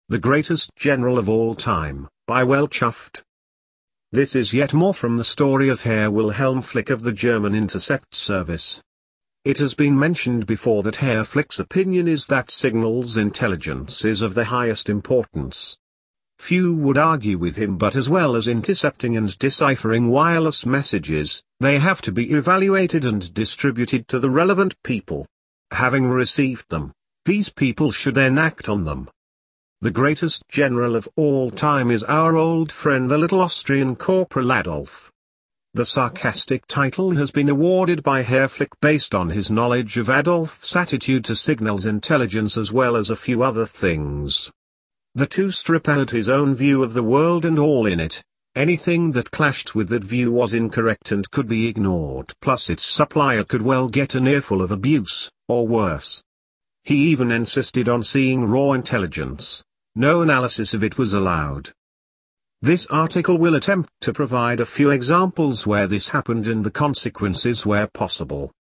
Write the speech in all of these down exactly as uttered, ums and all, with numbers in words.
The Greatest General of All Time, by Well Chuffed. This is yet more from the story of Herr Wilhelm Flick of the German Intercept Service. It has been mentioned before that Herr Flick's opinion is that signals intelligence is of the highest importance. Few would argue with him, but as well as intercepting and deciphering wireless messages, they have to be evaluated and distributed to the relevant people. Having received them, these people should then act on them. The greatest general of all time is our old friend the little Austrian Corporal Adolf. The sarcastic title has been awarded by Herr Flick based on his knowledge of Adolf's attitude to signals intelligence as well as a few other things. The two strip out his own view of the world and all in it. Anything that clashed with that view was incorrect and could be ignored, plus its supplier could well get an earful of abuse, or worse. He even insisted on seeing raw intelligence. No analysis of it was allowed. This article will attempt to provide a few examples where this happened and the consequences where possible.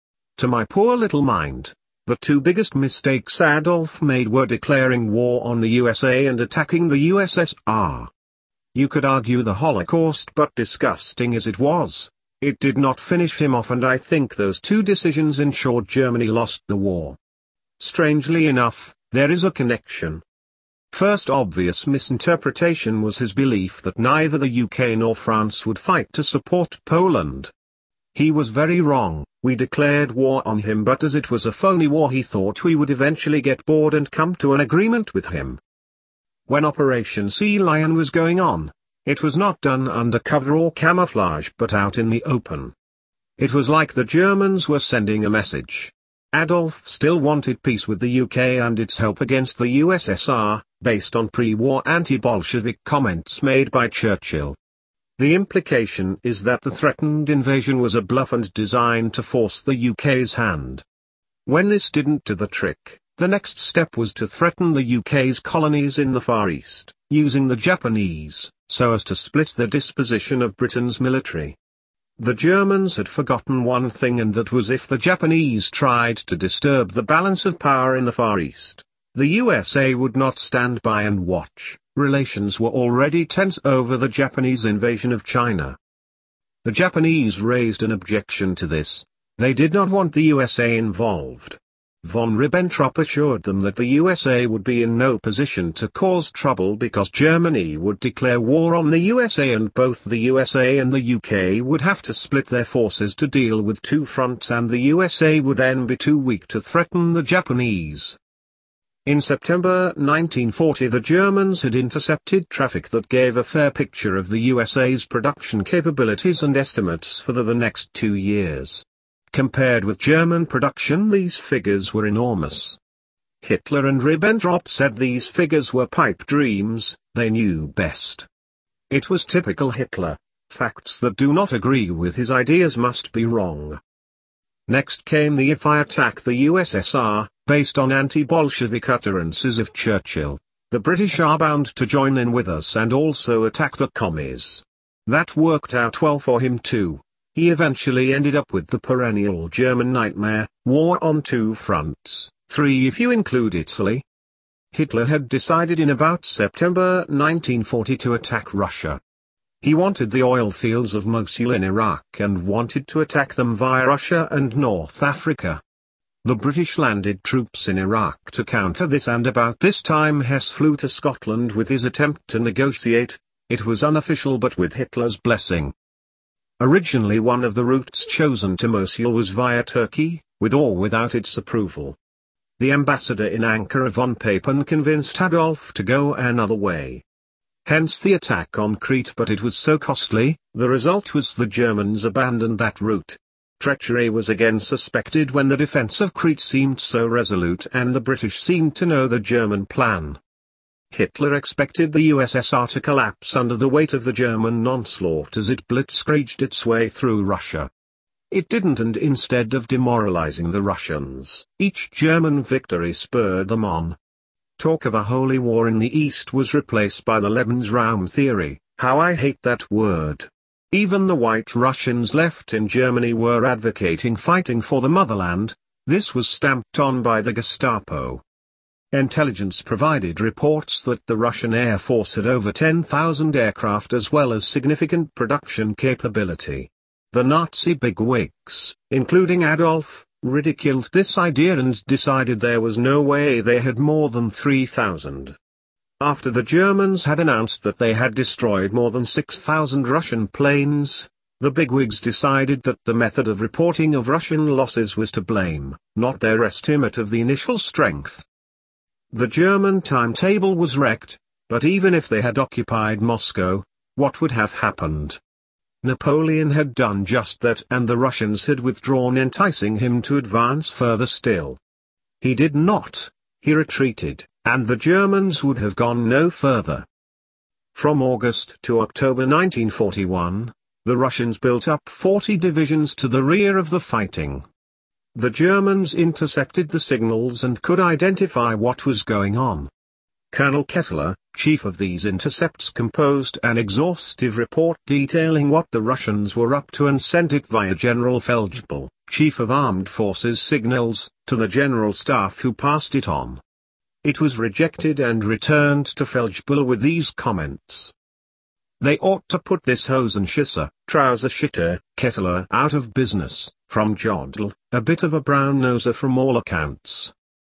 To my poor little mind, the two biggest mistakes Adolf made were declaring war on the U S A and attacking the U S S R. You could argue the Holocaust, but disgusting as it was, it did not finish him off, and I think those two decisions ensured Germany lost the war. Strangely enough, there is a connection. First obvious misinterpretation was his belief that neither the U K nor France would fight to support Poland. He was very wrong. We declared war on him, but as it was a phony war, he thought we would eventually get bored and come to an agreement with him. When Operation Sea Lion was going on, it was not done under cover or camouflage but out in the open. It was like the Germans were sending a message. Adolf still wanted peace with the U K and its help against the U S S R, based on pre-war anti-Bolshevik comments made by Churchill. The implication is that the threatened invasion was a bluff and designed to force the U K's hand. When this didn't do the trick, the next step was to threaten the U K's colonies in the Far East, using the Japanese, so as to split the disposition of Britain's military. The Germans had forgotten one thing, and that was if the Japanese tried to disturb the balance of power in the Far East, the U S A would not stand by and watch. Relations were already tense over the Japanese invasion of China. The Japanese raised an objection to this. They did not want the U S A involved. Von Ribbentrop assured them that the U S A would be in no position to cause trouble because Germany would declare war on the U S A, and both the U S A and the U K would have to split their forces to deal with two fronts, and the U S A would then be too weak to threaten the Japanese. In September nineteen forty, the Germans had intercepted traffic that gave a fair picture of the U S A's production capabilities and estimates for the, the next two years. Compared with German production, these figures were enormous. Hitler and Ribbentrop said these figures were pipe dreams. They knew best. It was typical Hitler. Facts that do not agree with his ideas must be wrong. Next came the "if I attack the U S S R," based on anti-Bolshevik utterances of Churchill, the British are bound to join in with us and also attack the commies. That worked out well for him too. He eventually ended up with the perennial German nightmare, war on two fronts, three if you include Italy. Hitler had decided in about September nineteen forty to attack Russia. He wanted the oil fields of Mosul in Iraq and wanted to attack them via Russia and North Africa. The British landed troops in Iraq to counter this, and about this time Hess flew to Scotland with his attempt to negotiate. It was unofficial but with Hitler's blessing. Originally one of the routes chosen to Mosul was via Turkey, with or without its approval. The ambassador in Ankara von Papen convinced Adolf to go another way. Hence the attack on Crete, but it was so costly, the result was the Germans abandoned that route. Treachery was again suspected when the defense of Crete seemed so resolute and the British seemed to know the German plan. Hitler expected the U S S R to collapse under the weight of the German onslaught as it blitzkrieged its way through Russia. It didn't, and instead of demoralizing the Russians, each German victory spurred them on. Talk of a holy war in the East was replaced by the Lebensraum theory. How I hate that word. Even the White Russians left in Germany were advocating fighting for the motherland. This was stamped on by the Gestapo. Intelligence provided reports that the Russian Air Force had over ten thousand aircraft as well as significant production capability. The Nazi bigwigs, including Adolf, ridiculed this idea and decided there was no way they had more than three thousand. After the Germans had announced that they had destroyed more than six thousand Russian planes, the bigwigs decided that the method of reporting of Russian losses was to blame, not their estimate of the initial strength. The German timetable was wrecked, but even if they had occupied Moscow, what would have happened? Napoleon had done just that and the Russians had withdrawn, enticing him to advance further still. He did not, he retreated, and the Germans would have gone no further. From August to October nineteen forty-one, the Russians built up forty divisions to the rear of the fighting. The Germans intercepted the signals and could identify what was going on. Colonel Kettler, chief of these intercepts, composed an exhaustive report detailing what the Russians were up to and sent it via General Feldgebel, chief of armed forces signals, to the General Staff, who passed it on. It was rejected and returned to Feldgebel with these comments. They ought to put this Hosenschisser, trouser shitter, Kettler out of business, from Jodl, a bit of a brown noser from all accounts.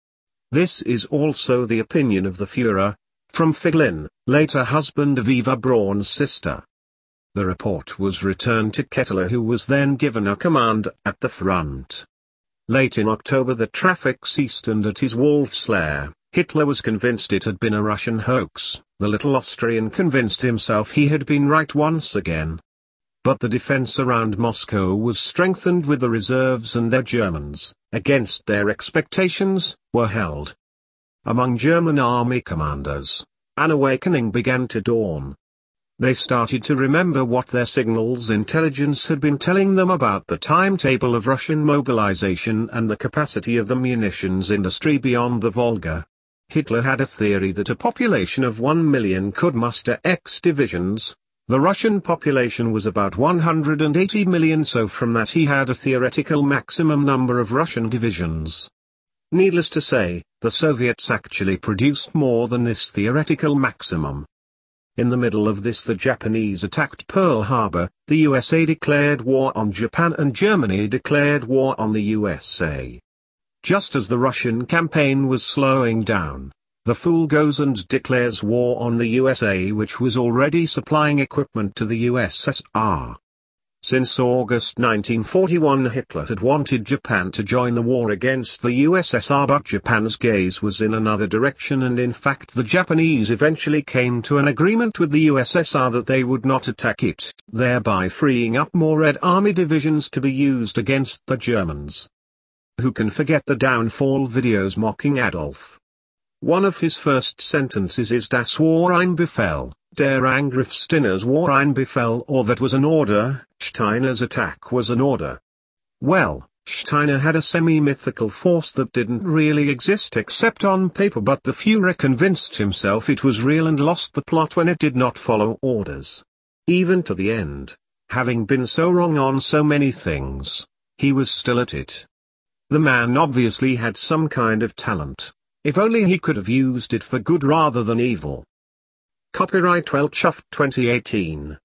This is also the opinion of the Führer, from Figlin, later husband of Eva Braun's sister. The report was returned to Kettler, who was then given a command at the front. Late in October the traffic ceased, and at his Wolf's Lair, Hitler was convinced it had been a Russian hoax. The little Austrian convinced himself he had been right once again. But the defense around Moscow was strengthened with the reserves, and their Germans, against their expectations, were held. Among German army commanders, an awakening began to dawn. They started to remember what their signals intelligence had been telling them about the timetable of Russian mobilization and the capacity of the munitions industry beyond the Volga. Hitler had a theory that a population of one million could muster X divisions. The Russian population was about one hundred eighty million, so from that he had a theoretical maximum number of Russian divisions. Needless to say, the Soviets actually produced more than this theoretical maximum. In the middle of this the Japanese attacked Pearl Harbor, the U S A declared war on Japan, and Germany declared war on the U S A. Just as the Russian campaign was slowing down, the fool goes and declares war on the U S A, which was already supplying equipment to the U S S R. Since August nineteen forty-one Hitler had wanted Japan to join the war against the U S S R, but Japan's gaze was in another direction, and in fact the Japanese eventually came to an agreement with the U S S R that they would not attack it, thereby freeing up more Red Army divisions to be used against the Germans. Who can forget the downfall videos mocking Adolf? One of his first sentences is Das war ein Befehl, der Angriff Steiners war ein Befehl, or that was an order, Steiner's attack was an order. Well, Steiner had a semi-mythical force that didn't really exist except on paper, but the Führer convinced himself it was real and lost the plot when it did not follow orders. Even to the end, having been so wrong on so many things, he was still at it. The man obviously had some kind of talent. If only he could have used it for good rather than evil. Copyright Weltschafft twenty eighteen.